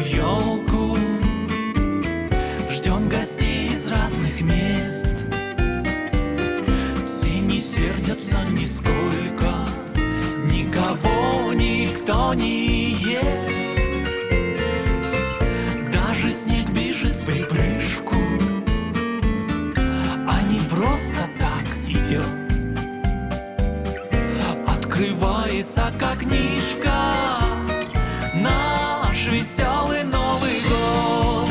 елку, ждем гостей из разных мест. Все не сердятся нисколько, никого никто не ест. Даже снег бежит в припрыжку, а не просто так идет. Открывается как книжка наш веселый Новый год.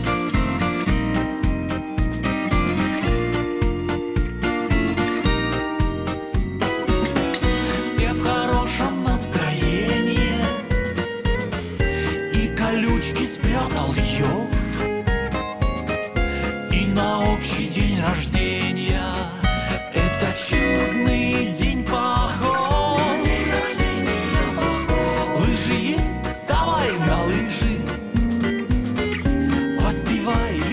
Все в хорошем настроении, и колючки спрятал еж. И на общий день рождения этот чудный день похож. Лыжи есть, вставай на лыжи, поспевай